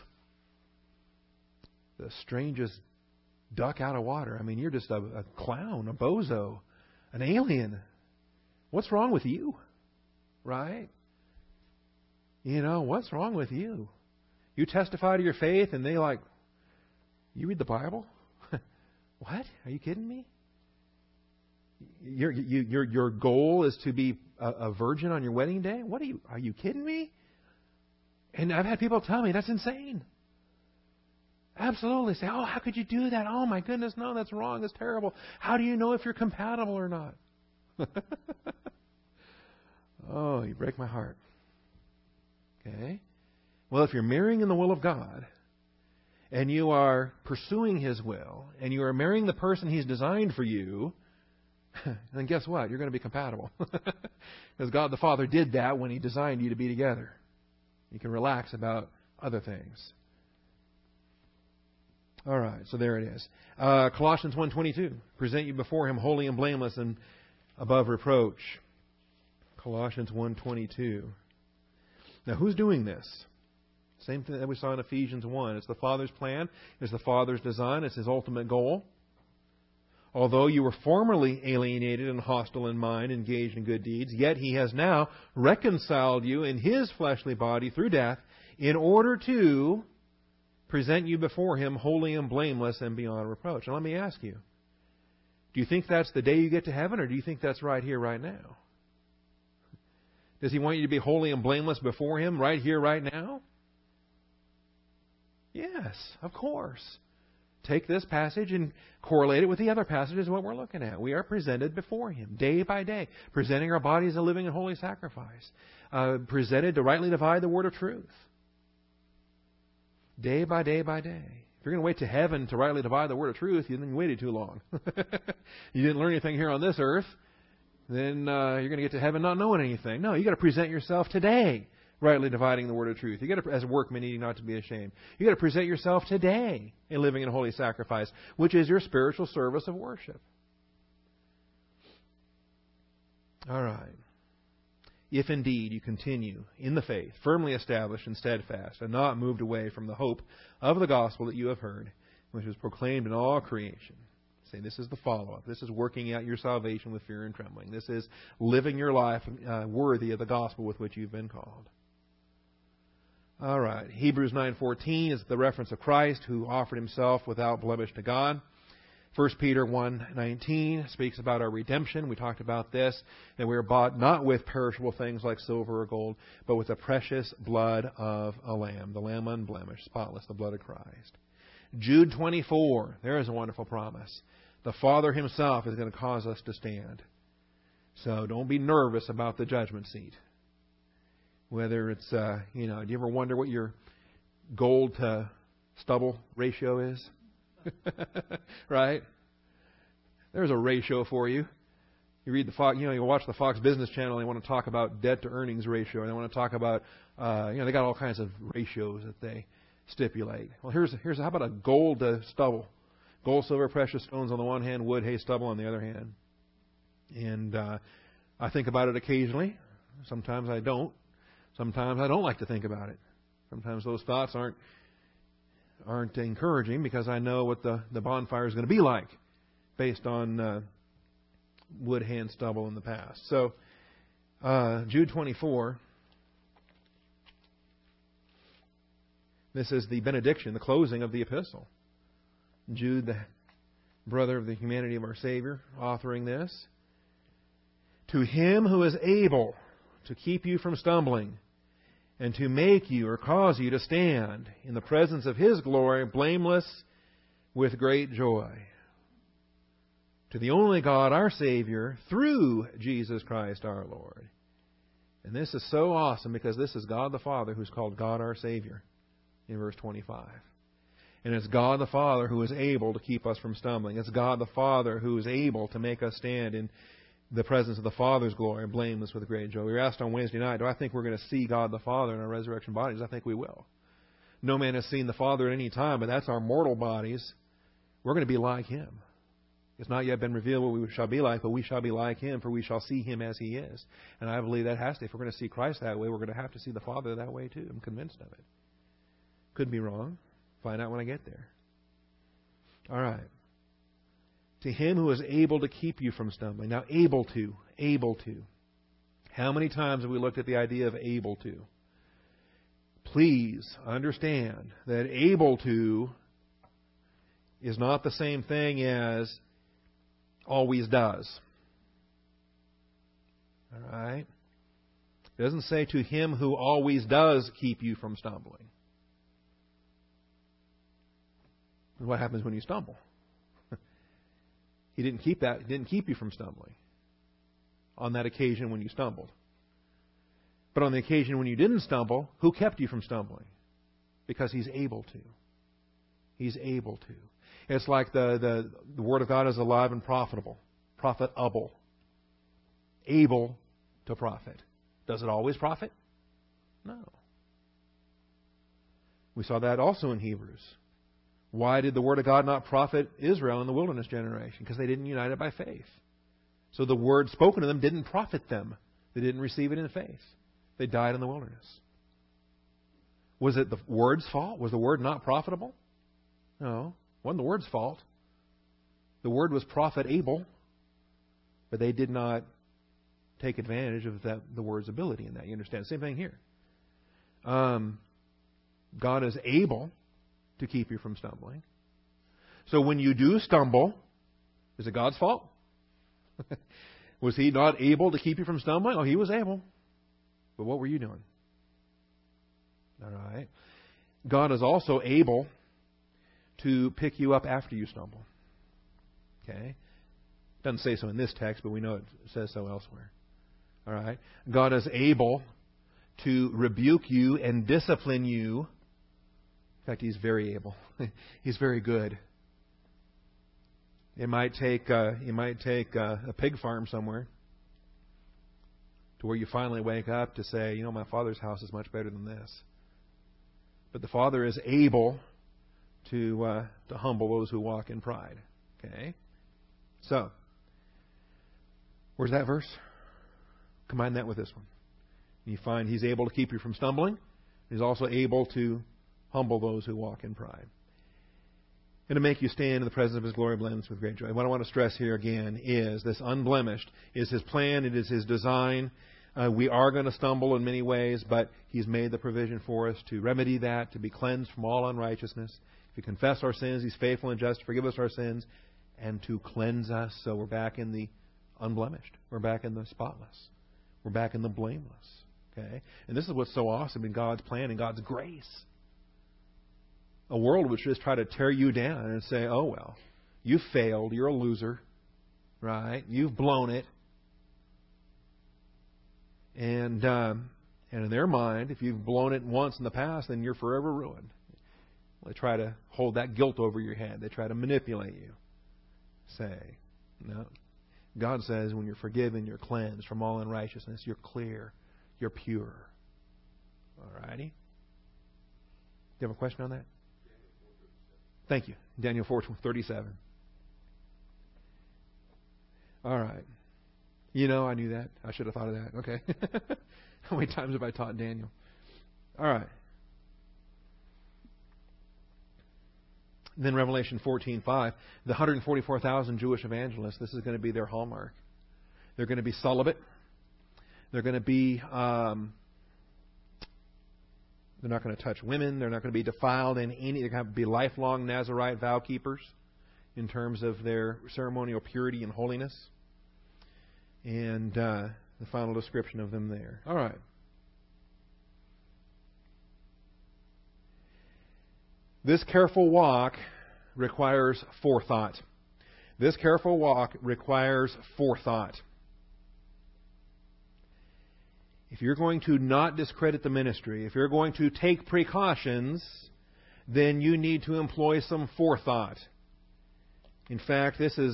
the strangest duck out of water. I mean, you're just a, a clown, a bozo, an alien. What's wrong with you? Right? You know, what's wrong with you? You testify to your faith and they like, you read the Bible? What? Are you kidding me? Your, you, your, your goal is to be a, a virgin on your wedding day? What are you, are you kidding me? And I've had people tell me that's insane. Absolutely. Say, oh, how could you do that? Oh, my goodness, no, that's wrong. That's terrible. How do you know if you're compatible or not? Oh, you break my heart. Okay? Well, if you're marrying in the will of God, and you are pursuing His will, and you are marrying the person He's designed for you, then guess what? You're going to be compatible. Because God the Father did that when He designed you to be together. You can relax about other things. All right, so there it is. Uh, Colossians one twenty-two. Present you before Him holy and blameless and above reproach. Colossians one twenty-two. Now, who's doing this? Same thing that we saw in Ephesians one. It's the Father's plan. It's the Father's design. It's His ultimate goal. Although you were formerly alienated and hostile in mind, engaged in good deeds, yet He has now reconciled you in His fleshly body through death in order to present you before Him holy and blameless and beyond reproach. Now let me ask you, do you think that's the day you get to heaven, or do you think that's right here, right now? Does He want you to be holy and blameless before Him right here, right now? Yes, of course. Take this passage and correlate it with the other passages what we're looking at. We are presented before Him day by day, presenting our bodies a living and holy sacrifice, uh, presented to rightly divide the word of truth. Day by day by day. If you're going to wait to heaven to rightly divide the word of truth, you then waited too long. You didn't learn anything here on this earth, then uh, you're going to get to heaven not knowing anything. No, you've got to present yourself today, rightly dividing the word of truth. You got to, as a workman needing not to be ashamed. You got to present yourself today in living in holy sacrifice, which is your spiritual service of worship. All right. If indeed you continue in the faith, firmly established and steadfast, and not moved away from the hope of the gospel that you have heard, which was proclaimed in all creation. Say, this is the follow-up. This is working out your salvation with fear and trembling. This is living your life uh, worthy of the gospel with which you've been called. All right. Hebrews nine fourteen is the reference of Christ, who offered Himself without blemish to God. First Peter one nineteen speaks about our redemption. We talked about this, that we are bought not with perishable things like silver or gold, but with the precious blood of a lamb, the lamb unblemished, spotless, the blood of Christ. Jude twenty-four, there is a wonderful promise. The Father Himself is going to cause us to stand. So don't be nervous about the judgment seat. Whether it's, uh, you know, do you ever wonder what your gold to stubble ratio is? Right? There's a ratio for you. You read the Fox, you know, you watch the Fox Business Channel. They want to talk about debt to earnings ratio, and they want to talk about, uh, you know, they got all kinds of ratios that they stipulate. Well, here's here's how about a gold to stubble, gold, silver, precious stones on the one hand, wood, hay, stubble on the other hand. And uh, I think about it occasionally. Sometimes I don't. Sometimes I don't like to think about it. Sometimes those thoughts aren't. aren't encouraging because I know what the, the bonfire is going to be like based on uh, wood, hand, stubble in the past. So, uh, Jude twenty-four, this is the benediction, the closing of the epistle. Jude, the brother of the humanity of our Savior, authoring this. To Him who is able to keep you from stumbling, and to make you or cause you to stand in the presence of His glory, blameless with great joy. To the only God, our Savior, through Jesus Christ our Lord. And this is so awesome because this is God the Father who's called God our Savior in verse twenty-five. And it's God the Father who is able to keep us from stumbling. It's God the Father who is able to make us stand in the presence of the Father's glory and blameless with great joy. We were asked on Wednesday night, do I think we're going to see God the Father in our resurrection bodies? I think we will. No man has seen the Father at any time, but that's our mortal bodies. We're going to be like Him. It's not yet been revealed what we shall be like, but we shall be like Him, for we shall see Him as He is. And I believe that has to. If we're going to see Christ that way, we're going to have to see the Father that way too. I'm convinced of it. Could be wrong. Find out when I get there. All right. To Him who is able to keep you from stumbling. Now, able to. Able to. How many times have we looked at the idea of able to? Please understand that able to is not the same thing as always does. All right? It doesn't say to Him who always does keep you from stumbling. What happens when you stumble? He didn't keep that. He didn't keep you from stumbling on that occasion when you stumbled. But on the occasion when you didn't stumble, who kept you from stumbling? Because He's able to. He's able to. It's like the, the, the Word of God is alive and profitable. Profitable. Able to profit. Does it always profit? No. We saw that also in Hebrews. Why did the Word of God not profit Israel in the wilderness generation? Because they didn't unite it by faith. So the Word spoken to them didn't profit them. They didn't receive it in faith. They died in the wilderness. Was it the Word's fault? Was the Word not profitable? No. It wasn't the Word's fault. The Word was profitable, but they did not take advantage of that, the Word's ability in that. You understand? Same thing here. Um, God is able to keep you from stumbling. So when you do stumble, is it God's fault? Was He not able to keep you from stumbling? Oh, He was able. But what were you doing? All right. God is also able to pick you up after you stumble. Okay? Doesn't say so in this text, but we know it says so elsewhere. All right? God is able to rebuke you and discipline you. In fact, He's very able. He's very good. It might take uh, it might take uh, a pig farm somewhere to where you finally wake up to say, you know, my Father's house is much better than this. But the Father is able to uh, to humble those who walk in pride. Okay? So, where's that verse? Combine that with this one. You find He's able to keep you from stumbling. He's also able to humble those who walk in pride. And to make you stand in the presence of His glory blameless with great joy. What I want to stress here again is this unblemished is His plan. It is His design. Uh, we are going to stumble in many ways, but He's made the provision for us to remedy that, to be cleansed from all unrighteousness. If we confess our sins, He's faithful and just to forgive us our sins and to cleanse us. So we're back in the unblemished. We're back in the spotless. We're back in the blameless. Okay? And this is what's so awesome in God's plan and God's grace. A world would just try to tear you down and say, oh, well, you failed. You're a loser. Right? You've blown it. And um, and in their mind, if you've blown it once in the past, then you're forever ruined. They try to hold that guilt over your head. They try to manipulate you. Say, no. God says when you're forgiven, you're cleansed from all unrighteousness. You're clear. You're pure. All righty? Do you have a question on that? Thank you. Daniel four thirty-seven. All right. You know, I knew that. I should have thought of that. Okay. How many times have I taught Daniel? All right. Then Revelation fourteen five. The one hundred forty-four thousand Jewish evangelists, this is going to be their hallmark. They're going to be celibate. They're going to be... Um, They're not going to touch women. They're not going to be defiled in any. They're going to be lifelong Nazirite vow keepers in terms of their ceremonial purity and holiness. And uh, the final description of them there. All right. This careful walk requires forethought. This careful walk requires forethought. If you're going to not discredit the ministry, if you're going to take precautions, then you need to employ some forethought. In fact, this is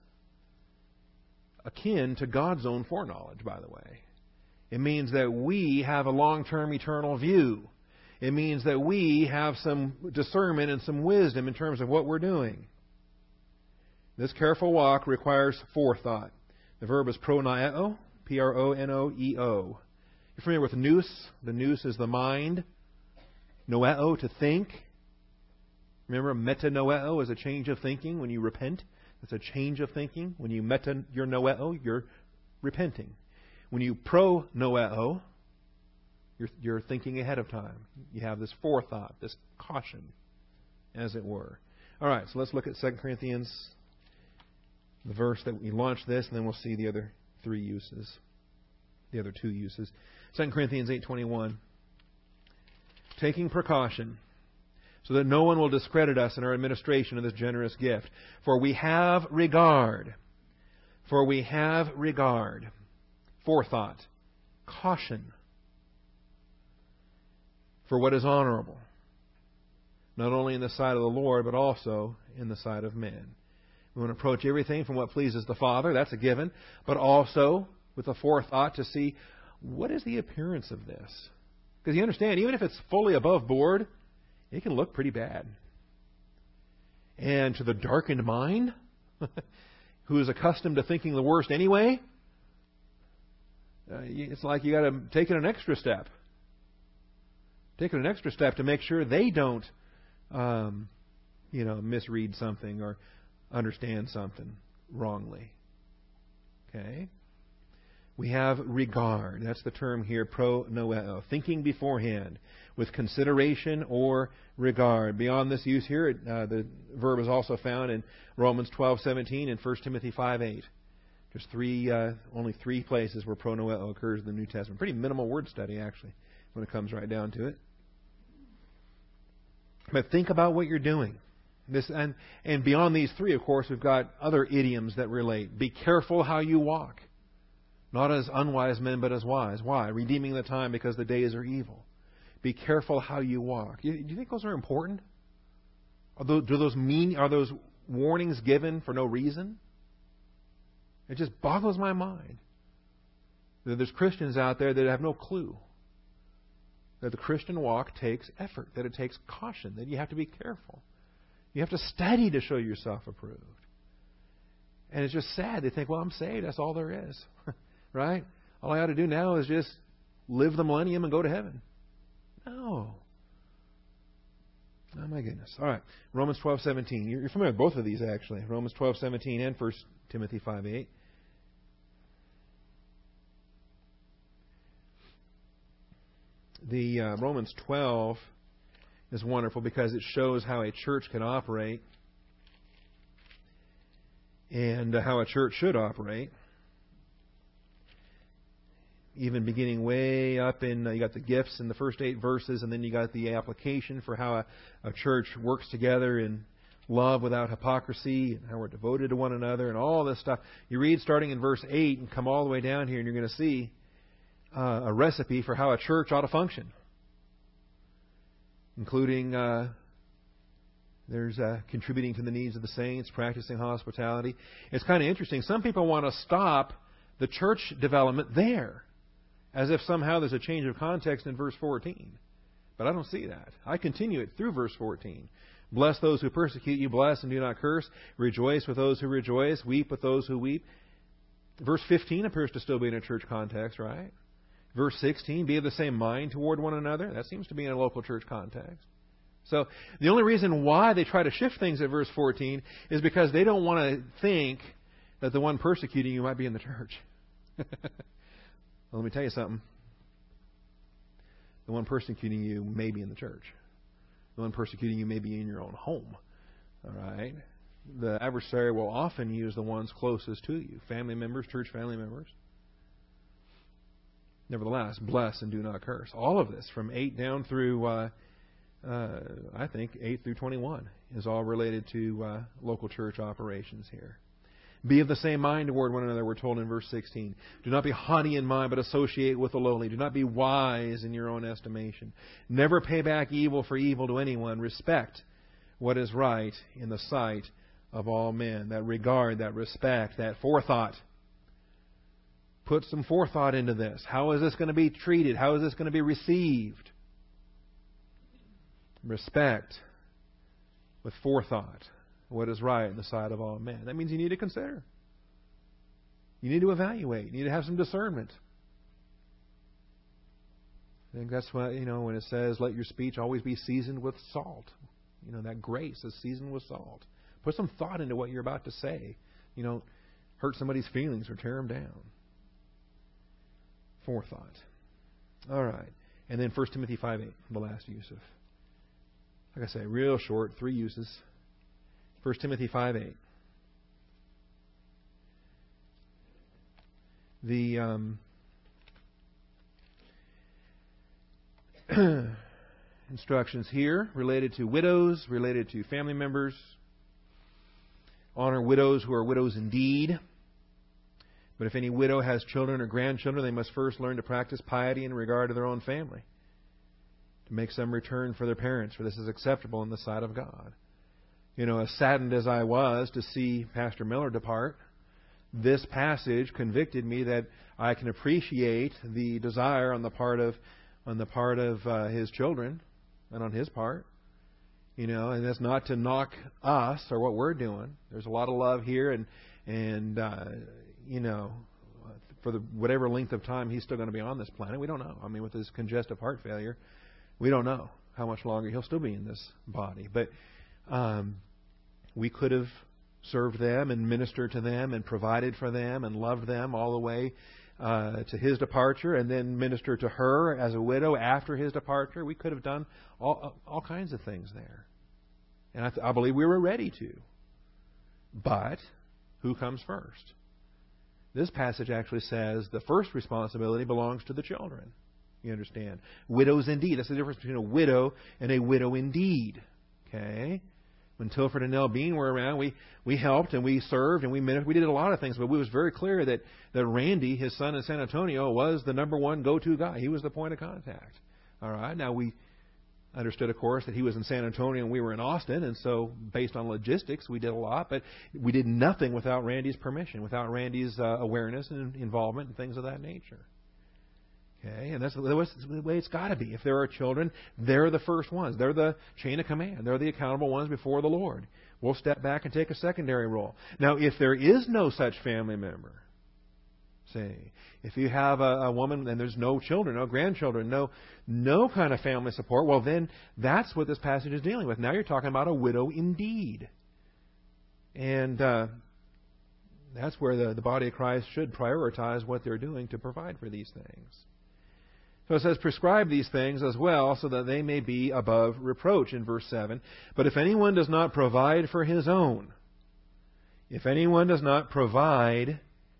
akin to God's own foreknowledge, by the way. It means that we have a long-term eternal view. It means that we have some discernment and some wisdom in terms of what we're doing. This careful walk requires forethought. The verb is pronoeo, P R O N O E O. You're familiar with nous? The nous is the mind. Noeo, to think. Remember, metanoeo is a change of thinking. When you repent, it's a change of thinking. When you meta your noeo, you're repenting. When you pronoeo, you're, you're thinking ahead of time. You have this forethought, this caution, as it were. All right, so let's look at Second Corinthians, the verse that we launched this, and then we'll see the other three uses, the other two uses. Second Corinthians eight twenty-one. Taking precaution, so that no one will discredit us in our administration of this generous gift. For we have regard, for we have regard, forethought, caution, for what is honorable, not only in the sight of the Lord, but also in the sight of men. We want to approach everything from what pleases the Father, that's a given, but also with a forethought to see what is the appearance of this. Because you understand, even if it's fully above board, it can look pretty bad. And to the darkened mind, who is accustomed to thinking the worst anyway, uh, it's like you got to take it an extra step. Take it an extra step to make sure they don't, um, you know, misread something or understand something wrongly. Okay? We have regard. That's the term here, pronoeo. Thinking beforehand with consideration or regard. Beyond this use here, uh, the verb is also found in Romans twelve seventeen and First Timothy five eight. There's three, uh, only three places where pronoeo occurs in the New Testament. Pretty minimal word study, actually, when it comes right down to it. But think about what you're doing. This and, and beyond these three, of course, we've got other idioms that relate. Be careful how you walk. Not as unwise men, but as wise. Why? Redeeming the time because the days are evil. Be careful how you walk. Do you think those are important? Are those, do those mean? Are those warnings given for no reason? It just boggles my mind that there's Christians out there that have no clue that the Christian walk takes effort, that it takes caution, that you have to be careful. You have to study to show yourself approved. And it's just sad. They think, well, I'm saved. That's all there is. Right? All I ought to do now is just live the millennium and go to heaven. No. Oh, my goodness. All right. Romans twelve seventeen. You're familiar with both of these, actually. Romans twelve seventeen and First Timothy five eight. The uh, Romans twelve is wonderful because it shows how a church can operate and uh, how a church should operate. Even beginning way up in, uh, you got the gifts in the first eight verses, and then you got the application for how a, a church works together in love without hypocrisy, and how we're devoted to one another, and all this stuff. You read starting in verse eight and come all the way down here, and you're going to see uh, a recipe for how a church ought to function, including uh, there's uh, contributing to the needs of the saints, practicing hospitality. It's kind of interesting. Some people want to stop the church development there, as if somehow there's a change of context in verse fourteen. But I don't see that. I continue it through verse fourteen. Bless those who persecute you, bless and do not curse. Rejoice with those who rejoice, weep with those who weep. Verse fifteen appears to still be in a church context, right? Verse sixteen, be of the same mind toward one another. That seems to be in a local church context. So the only reason why they try to shift things at verse fourteen is because they don't want to think that the one persecuting you might be in the church. Well, let me tell you something. The one persecuting you may be in the church. The one persecuting you may be in your own home. All right? The adversary will often use the ones closest to you. Family members, church family members. Nevertheless, bless and do not curse. All of this, from eight down through, uh, uh, I think, eight through twenty-one, is all related to uh, local church operations here. Be of the same mind toward one another, we're told in verse sixteen. Do not be haughty in mind, but associate with the lowly. Do not be wise in your own estimation. Never pay back evil for evil to anyone. Respect what is right in the sight of all men. That regard, that respect, that forethought. Put some forethought into this. How is this going to be treated? How is this going to be received? Respect with forethought. what is right in the sight of all men. That means you need to consider. You need to evaluate. You need to have some discernment. I think that's why, you know, when it says, let your speech always be seasoned with salt. You know, that grace is seasoned with salt. Put some thought into what you're about to say. You know, hurt somebody's feelings or tear them down. Forethought. All right. And then First Timothy five eight, the last use of, like I say, real short, three uses. First Timothy five eight. The um, instructions here related to widows, related to family members. Honor widows who are widows indeed. But if any widow has children or grandchildren, they must first learn to practice piety in regard to their own family, to make some return for their parents, for this is acceptable in the sight of God. You know, as saddened as I was to see Pastor Miller depart, this passage convicted me that I can appreciate the desire on the part of on the part of uh, his children and on his part. You know, and that's not to knock us or what we're doing. There's a lot of love here, and and uh, you know, for the whatever length of time he's still going to be on this planet, we don't know. I mean, with his congestive heart failure, we don't know how much longer he'll still be in this body. But um, we could have served them and ministered to them and provided for them and loved them all the way uh, to his departure, and then ministered to her as a widow after his departure. We could have done all all kinds of things there. And I, th- I believe we were ready to. But who comes first? This passage actually says the first responsibility belongs to the children. You understand? Widows indeed. That's the difference between a widow and a widow indeed. Okay? When Tilford and Nell Bean were around, we, we helped and we served and we ministered. We did a lot of things, but it was very clear that, that Randy, his son in San Antonio, was the number one go-to guy. He was the point of contact. All right? Now, we understood, of course, that he was in San Antonio and we were in Austin, and so based on logistics, we did a lot, but we did nothing without Randy's permission, without Randy's uh, awareness and involvement and things of that nature. Okay, and that's the way it's got to be. If there are children, they're the first ones. They're the chain of command. They're the accountable ones before the Lord. We'll step back and take a secondary role. Now, if there is no such family member, say, if you have a, a woman and there's no children, no grandchildren, no no kind of family support, well, then that's what this passage is dealing with. Now you're talking about a widow indeed. And uh, that's where the, the body of Christ should prioritize what they're doing to provide for these things. So it says, prescribe these things as well, so that they may be above reproach in verse seven. But if anyone does not provide for his own, if anyone does not provide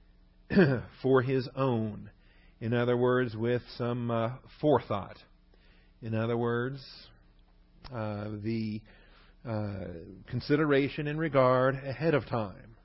for his own, in other words, with some uh, forethought, in other words, uh, the uh, consideration and regard ahead of time.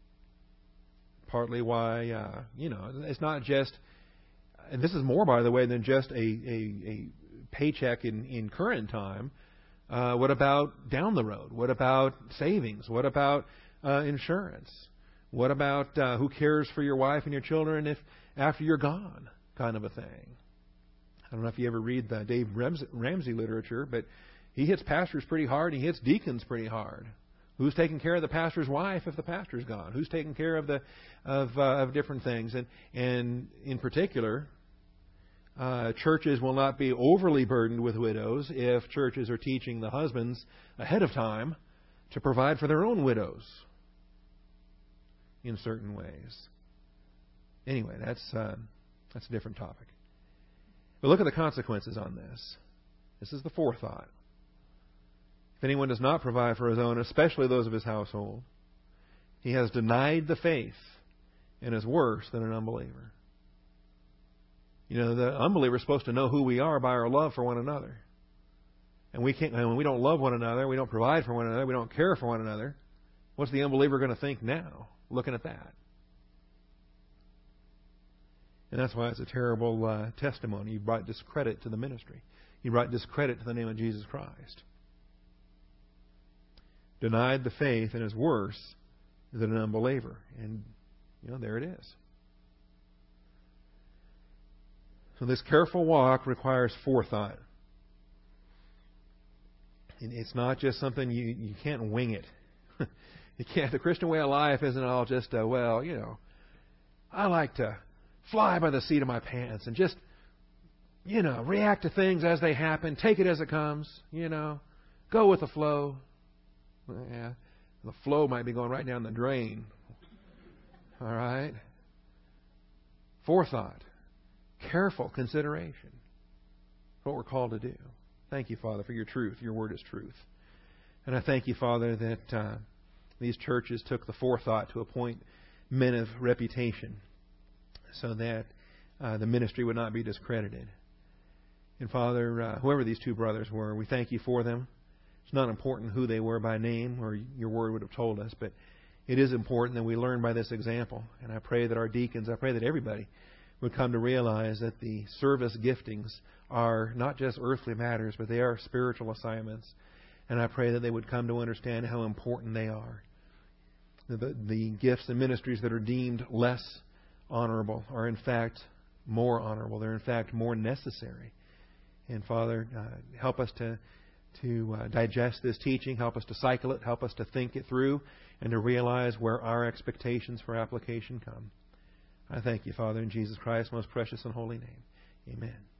Partly why, uh, you know, it's not just, and this is more, by the way, than just a, a, a paycheck in, in current time. Uh, what about down the road? What about savings? What about uh, insurance? What about uh, who cares for your wife and your children if after you're gone, kind of a thing? I don't know if you ever read the Dave Ramsey literature, but he hits pastors pretty hard. He hits deacons pretty hard. Who's taking care of the pastor's wife if the pastor's gone? Who's taking care of the of, uh, of different things? And and in particular, uh, churches will not be overly burdened with widows if churches are teaching the husbands ahead of time to provide for their own widows in certain ways. Anyway, that's uh, that's a different topic. But look at the consequences on this. This is the forethought. If anyone does not provide for his own, especially those of his household, he has denied the faith and is worse than an unbeliever. You know, the unbeliever is supposed to know who we are by our love for one another. And we can't, and when we don't love one another, we don't provide for one another, we don't care for one another, what's the unbeliever going to think now, looking at that? And that's why it's a terrible uh, testimony. You brought discredit to the ministry. You brought discredit to the name of Jesus Christ. Denied the faith and is worse than an unbeliever. And, you know, there it is. So this careful walk requires forethought. And it's not just something you, you can't wing it. You can't. The Christian way of life isn't all just, uh, well, you know, I like to fly by the seat of my pants and just, you know, react to things as they happen, take it as it comes, you know, go with the flow. Yeah, the flow might be going right down the drain. All right? Forethought, careful consideration. What we're called to do. Thank you, Father, for your truth. Your word is truth. And I thank you, Father, that uh, these churches took the forethought to appoint men of reputation so that uh, the ministry would not be discredited. And Father, uh, whoever these two brothers were, we thank you for them. It's not important who they were by name, or your word would have told us, but it is important that we learn by this example. And I pray that our deacons, I pray that everybody would come to realize that the service giftings are not just earthly matters, but they are spiritual assignments. And I pray that they would come to understand how important they are. The, the gifts and ministries that are deemed less honorable are in fact more honorable. They're in fact more necessary. And Father, uh, help us to to uh, digest this teaching. Help us to cycle it. Help us to think it through and to realize where our expectations for application come. I thank you, Father, in Jesus Christ's most precious and holy name. Amen.